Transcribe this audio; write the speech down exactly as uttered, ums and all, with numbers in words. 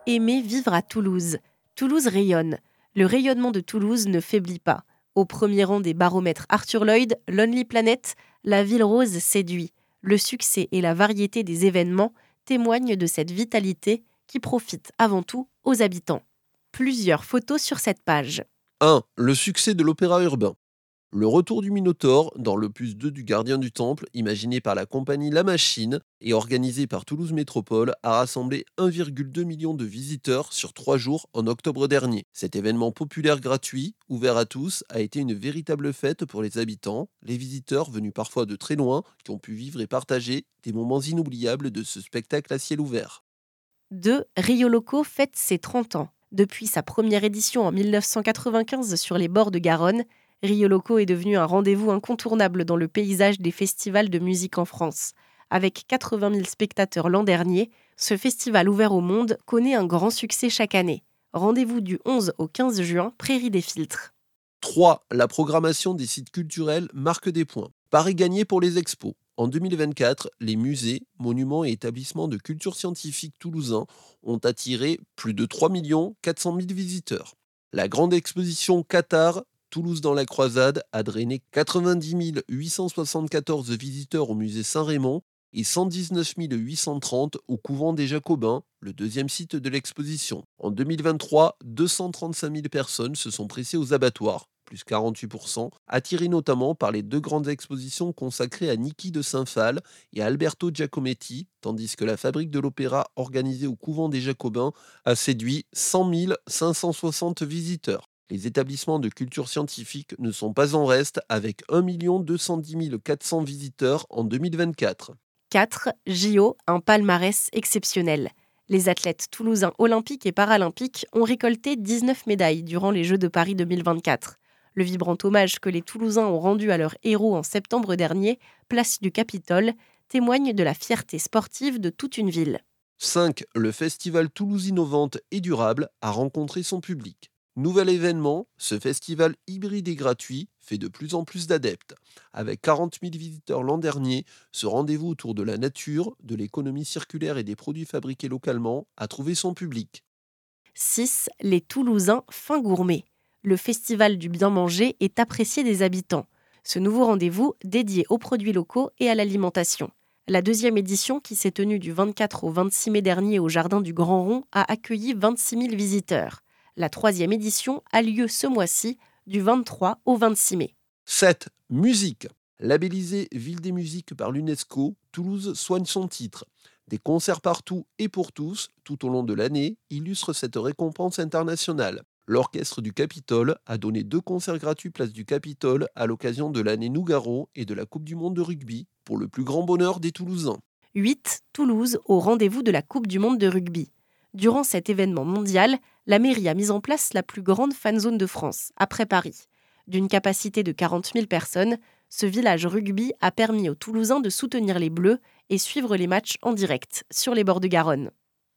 Aimer vivre à Toulouse. Toulouse rayonne. Le rayonnement de Toulouse ne faiblit pas. Au premier rang des baromètres Arthur Lloyd, Lonely Planet, la ville rose séduit. Le succès et la variété des événements témoignent de cette vitalité qui profite avant tout aux habitants. Plusieurs photos sur cette page. un. Le succès de l'opéra urbain. Le retour du Minotaure, dans l'opus deux du Gardien du Temple, imaginé par la compagnie La Machine et organisé par Toulouse Métropole, a rassemblé un virgule deux million de visiteurs sur trois jours en octobre dernier. Cet événement populaire gratuit, ouvert à tous, a été une véritable fête pour les habitants, les visiteurs venus parfois de très loin, qui ont pu vivre et partager des moments inoubliables de ce spectacle à ciel ouvert. deux. Rio Loco fête ses trente ans. Depuis sa première édition en dix-neuf cent quatre-vingt-quinze sur les bords de Garonne, Rio Loco est devenu un rendez-vous incontournable dans le paysage des festivals de musique en France. Avec quatre-vingt mille spectateurs l'an dernier, ce festival ouvert au monde connaît un grand succès chaque année. Rendez-vous du onze au quinze juin, Prairie des Filtres. trois. La programmation des sites culturels marque des points. Paris gagné pour les expos. En deux mille vingt-quatre, les musées, monuments et établissements de culture scientifique toulousains ont attiré plus de trois millions quatre cent mille visiteurs. La grande exposition Qatar, Toulouse dans la croisade, a drainé quatre-vingt-dix mille huit cent soixante-quatorze visiteurs au musée Saint-Raymond et cent dix-neuf mille huit cent trente au couvent des Jacobins, le deuxième site de l'exposition. En deux mille vingt-trois, deux cent trente-cinq mille personnes se sont pressées aux abattoirs, plus quarante-huit pour cent, attirées notamment par les deux grandes expositions consacrées à Niki de Saint-Phal et à Alberto Giacometti, tandis que la Fabrique de l'Opéra, organisée au couvent des Jacobins, a séduit cent mille cinq cent soixante visiteurs. Les établissements de culture scientifique ne sont pas en reste, avec un million deux cent dix mille quatre cents visiteurs en deux mille vingt-quatre. quatre. J O, un palmarès exceptionnel. Les athlètes toulousains olympiques et paralympiques ont récolté dix-neuf médailles durant les Jeux de Paris deux mille vingt-quatre. Le vibrant hommage que les Toulousains ont rendu à leurs héros en septembre dernier, place du Capitole, témoigne de la fierté sportive de toute une ville. cinq. Le festival Toulouse Innovante et Durable a rencontré son public. Nouvel événement, ce festival hybride et gratuit fait de plus en plus d'adeptes. Avec quarante mille visiteurs l'an dernier, ce rendez-vous autour de la nature, de l'économie circulaire et des produits fabriqués localement a trouvé son public. six. Les Toulousains fins gourmets. Le festival du bien manger est apprécié des habitants. Ce nouveau rendez-vous dédié aux produits locaux et à l'alimentation. La deuxième édition, qui s'est tenue du vingt-quatre au vingt-six mai dernier au Jardin du Grand Rond, a accueilli vingt-six mille visiteurs. La troisième édition a lieu ce mois-ci, du vingt-trois au vingt-six mai. sept. Musique. Labellisée Ville des musiques par l'UNESCO, Toulouse soigne son titre. Des concerts partout et pour tous, tout au long de l'année, illustrent cette récompense internationale. L'Orchestre du Capitole a donné deux concerts gratuits place du Capitole à l'occasion de l'année Nougaro et de la Coupe du Monde de rugby, pour le plus grand bonheur des Toulousains. huit. Toulouse au rendez-vous de la Coupe du Monde de rugby. Durant cet événement mondial, la mairie a mis en place la plus grande fanzone de France, après Paris. D'une capacité de quarante mille personnes, ce village rugby a permis aux Toulousains de soutenir les Bleus et suivre les matchs en direct sur les bords de Garonne.